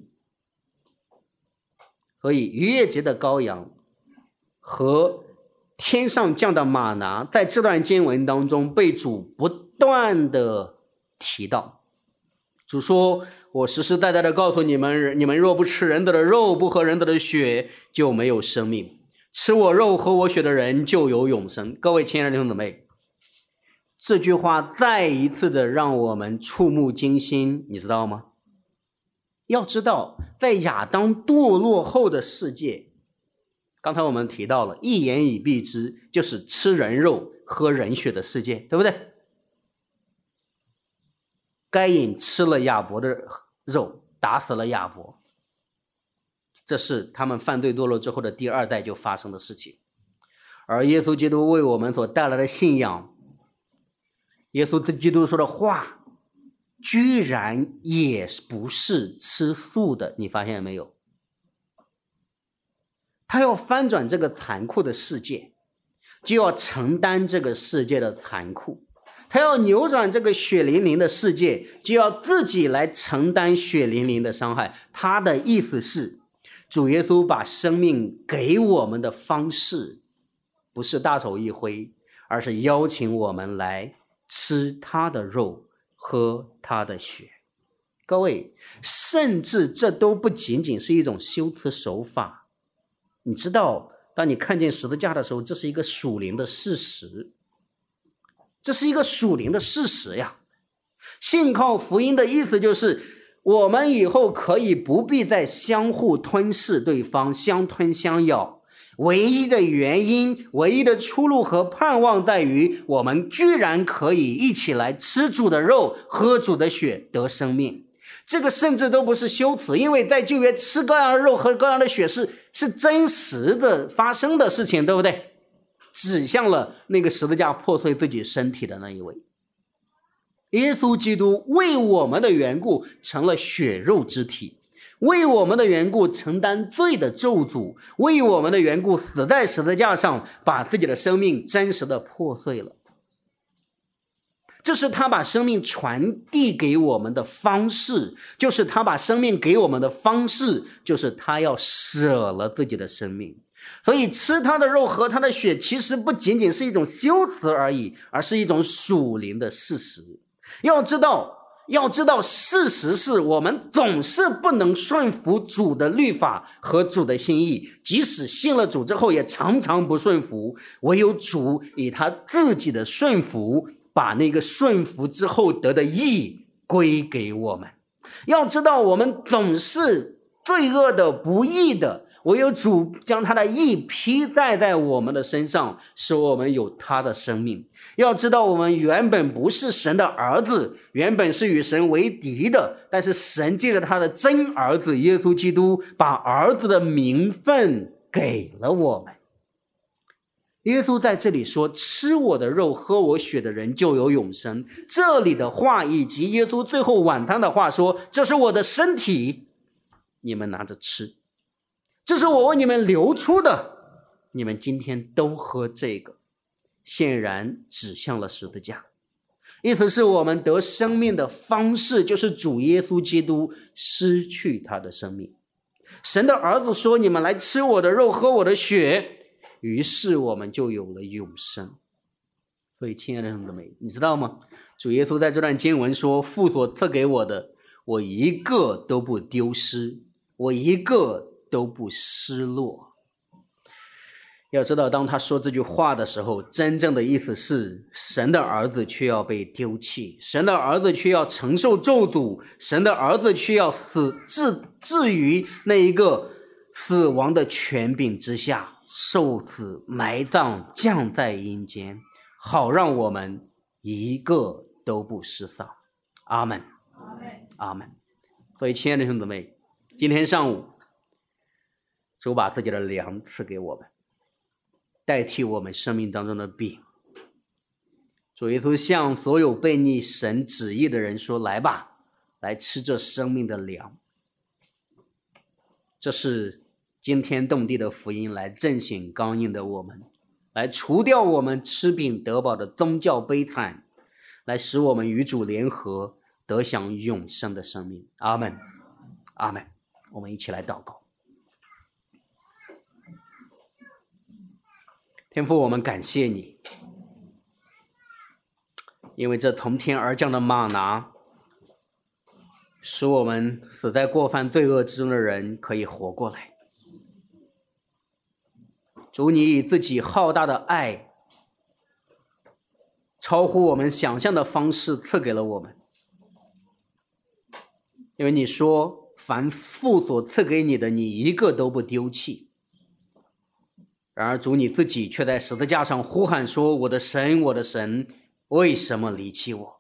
所以逾越节的羔羊和天上降的玛拿在这段经文当中被主不断的提到。主说，我实实在在的告诉你们，你们若不吃人的的肉，不喝人的的血，就没有生命。吃我肉喝我血的人就有永生。各位亲爱的弟兄姊妹，这句话再一次的让我们触目惊心，你知道吗？要知道，在亚当堕落后的世界，刚才我们提到了一言以蔽之，就是吃人肉喝人血的世界，对不对？该隐吃了亚伯的肉，打死了亚伯，这是他们犯罪堕落之后的第二代就发生的事情。 而耶稣基督为我们所带来的信仰，耶稣基督说的话居然也不是吃素的，你发现没有？他要翻转这个残酷的世界，就要承担这个世界的残酷，他要扭转这个血淋淋的世界，就要自己来承担血淋淋的伤害。他的意思是，主耶稣把生命给我们的方式不是大手一挥，而是邀请我们来吃他的肉，喝他的血。各位，甚至这都不仅仅是一种修辞手法。你知道，当你看见十字架的时候，这是一个属灵的事实，这是一个属灵的事实呀。信靠福音的意思就是，我们以后可以不必再相互吞噬对方，相吞相咬。唯一的原因，唯一的出路和盼望在于，我们居然可以一起来吃主的肉，喝主的血，得生命。这个甚至都不是修辞，因为在旧约吃羔羊的肉喝羔羊的血是是真实的发生的事情，对不对？指向了那个十字架破碎自己身体的那一位。耶稣基督为我们的缘故成了血肉之体，为我们的缘故承担罪的咒诅，为我们的缘故死在十字架上，把自己的生命真实的破碎了。这是他把生命传递给我们的方式，就是他把生命给我们的方式，就是他要舍了自己的生命。所以吃他的肉喝他的血，其实不仅仅是一种修辞而已，而是一种属灵的事实。要知道，要知道事实是我们总是不能顺服主的律法和主的心意，即使信了主之后也常常不顺服，唯有主以他自己的顺服，把那个顺服之后得的义归给我们。要知道，我们总是罪恶的、不义的，唯有主将他的义披戴在我们的身上，使我们有他的生命。要知道，我们原本不是神的儿子，原本是与神为敌的，但是神借着他的真儿子耶稣基督，把儿子的名分给了我们。耶稣在这里说，吃我的肉喝我血的人就有永生。这里的话以及耶稣最后晚餐的话说，这是我的身体，你们拿着吃，这是我为你们流出的，你们今天都喝这个。显然指向了十字架，意思是我们得生命的方式就是主耶稣基督失去他的生命。神的儿子说，你们来吃我的肉喝我的血，于是我们就有了永生。所以亲爱的弟兄姊妹，你知道吗？主耶稣在这段经文说，父所赐给我的，我一个都不丢失，我一个都不失落。要知道，当他说这句话的时候，真正的意思是，神的儿子却要被丢弃，神的儿子却要承受咒诅，神的儿子却要死置置于那一个死亡的权柄之下，受死埋葬，降在阴间，好让我们一个都不失丧。阿们，阿们。所以亲爱的弟兄姊妹，今天上午主把自己的粮赐给我们，代替我们生命当中的饼。主耶稣向所有悖逆神旨意的人说，来吧，来吃这生命的粮。这是惊天动地的福音，来震醒刚硬的我们，来除掉我们吃饼得饱的宗教悲惨，来使我们与主联合，得享永生的生命。阿们，阿们。我们一起来祷告。天父，我们感谢你，因为这从天而降的吗哪，使我们死在过犯罪恶之中的人可以活过来。主，你以自己浩大的爱，超乎我们想象的方式赐给了我们。因为你说，凡父所赐给你的，你一个都不丢弃。然而主，你自己却在十字架上呼喊说，我的神，我的神，为什么离弃我？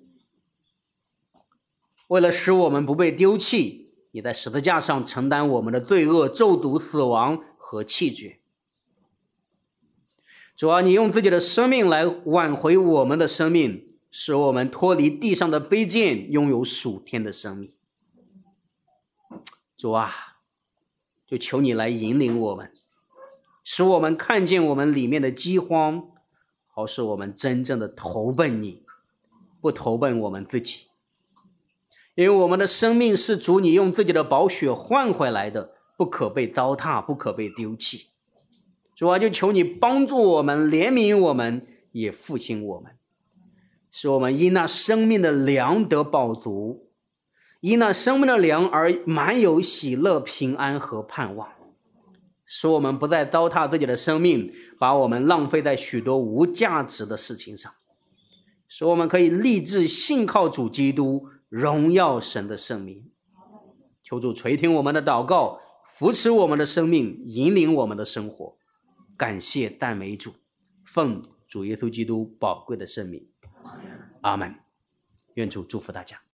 为了使我们不被丢弃，你在十字架上承担我们的罪恶、咒诅、死亡和弃绝。 主啊，你用自己的生命来挽回我们的生命，使我们脱离地上的卑贱，拥有属天的生命。主啊，就求你来引领我们，使我们看见我们里面的饥荒，好使我们真正的投奔你，不投奔我们自己。因为我们的生命是主你用自己的宝血换回来的，不可被糟蹋，不可被丢弃。主啊，就求你帮助我们，怜悯我们，也复兴我们，使我们因那生命的粮得饱足，因那生命的粮而满有喜乐、平安和盼望，使我们不再糟蹋自己的生命，把我们浪费在许多无价值的事情上，使我们可以立志信靠主基督，荣耀神的圣名。求主垂听我们的祷告，扶持我们的生命，引领我们的生活。感谢赞美主，奉主耶稣基督宝贵的圣名，阿们。愿主祝福大家。